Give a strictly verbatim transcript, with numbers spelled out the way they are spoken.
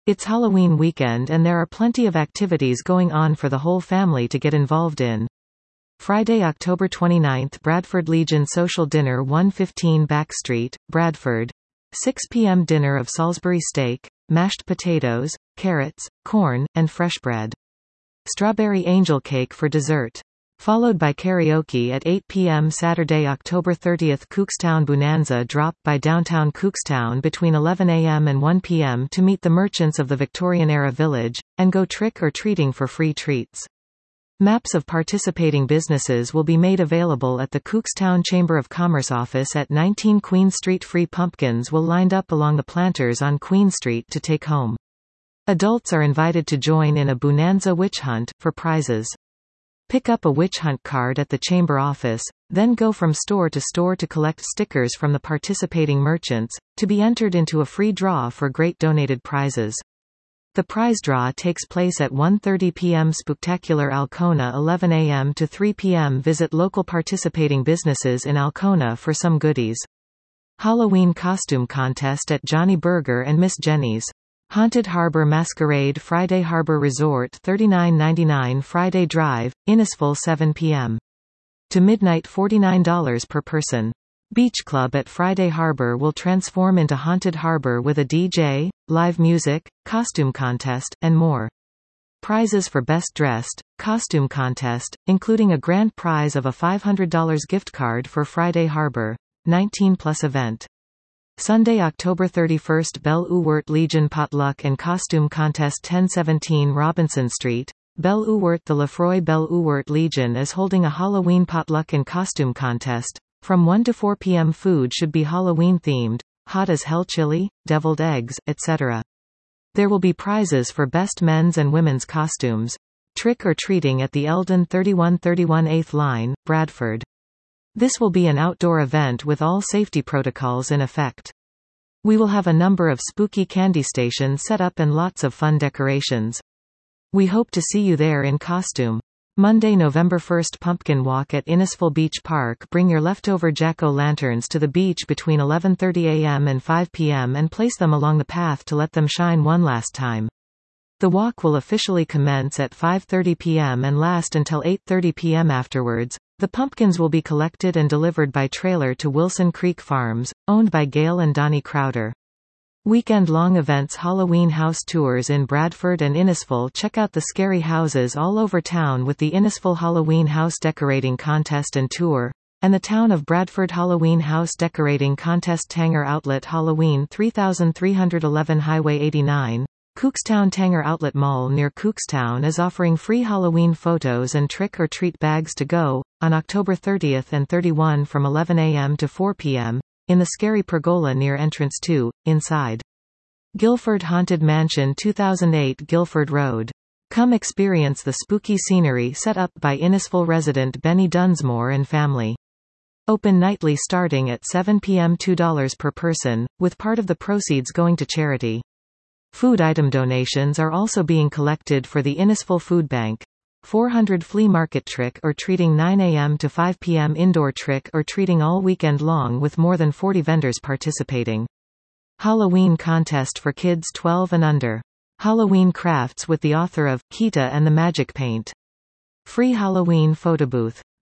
It's Halloween weekend and there are plenty of activities going on for the whole family to get involved in. Friday, October twenty-ninth, Bradford Legion Social Dinner, one fifteen Back Street, Bradford. six p m Dinner of Salisbury steak, mashed potatoes, carrots, corn, and fresh bread. Strawberry angel cake for dessert. Followed by karaoke at eight p m Saturday, October thirtieth. Cookstown Bonanza drop by downtown Cookstown between eleven a m and one p m to meet the merchants of the Victorian-era village, and go trick-or-treating for free treats. Maps of participating businesses will be made available at the Cookstown Chamber of Commerce office at nineteen Queen Street. Free pumpkins will lined up along the planters on Queen Street to take home. Adults are invited to join in a Bonanza witch hunt, for prizes. Pick up a witch hunt card at the chamber office, then go from store to store to collect stickers from the participating merchants, to be entered into a free draw for great donated prizes. The prize draw takes place at one thirty p m Spooktacular Alcona, eleven a m to three p m Visit local participating businesses in Alcona for some goodies. Halloween costume contest at Johnny Burger and Miss Jenny's. Haunted Harbor Masquerade Friday, Harbor Resort, thirty-nine ninety-nine Friday Drive, Innisfil, seven p m to midnight, forty-nine dollars per person. Beach Club at Friday Harbor will transform into Haunted Harbor with a D J, live music, costume contest, and more. Prizes for Best Dressed costume contest, including a grand prize of a five hundred dollar gift card for Friday Harbor. nineteen plus event. Sunday, October thirty-first, Belle Uwert Legion Potluck and Costume Contest, ten seventeen Robinson Street, Belle Uwert. The Lefroy Belle Uwert Legion is holding a Halloween potluck and costume contest. From one to four p m Food should be Halloween themed, hot as hell chili, deviled eggs, et cetera. There will be prizes for best men's and women's costumes. Trick or treating at the Eldon, thirty-one thirty-one eighth Line, Bradford. This will be an outdoor event with all safety protocols in effect. We will have a number of spooky candy stations set up and lots of fun decorations. We hope to see you there in costume. Monday, November first, Pumpkin Walk at Innisfil Beach Park. Bring your leftover jack-o'-lanterns to the beach between eleven thirty a m and five p m and place them along the path to let them shine one last time. The walk will officially commence at five thirty p m and last until eight thirty p m afterwards. The pumpkins will be collected and delivered by trailer to Wilson Creek Farms, owned by Gail and Donnie Crowder. Weekend-long events: Halloween house tours in Bradford and Innisfil. Check out the scary houses all over town with the Innisfil Halloween House Decorating Contest and Tour, and the Town of Bradford Halloween House Decorating Contest. Tanger Outlet Halloween, thirty-three eleven Highway eighty-nine. Cookstown. Tanger Outlet Mall near Cookstown is offering free Halloween photos and trick-or-treat bags to go, on October thirtieth and thirty-first from eleven a m to four p m, in the Scary Pergola near Entrance two, inside. Guilford Haunted Mansion, two thousand eight Guilford Road. Come experience the spooky scenery set up by Innisfil resident Benny Dunsmore and family. Open nightly starting at seven p m two dollars per person, with part of the proceeds going to charity. Food item donations are also being collected for the Innisfil Food Bank. four hundred Flea Market Trick or Treating, nine a m to five p m Indoor Trick or Treating all weekend long with more than forty vendors participating. Halloween Contest for kids twelve and under. Halloween Crafts with the author of Kita and the Magic Paint. Free Halloween Photo Booth.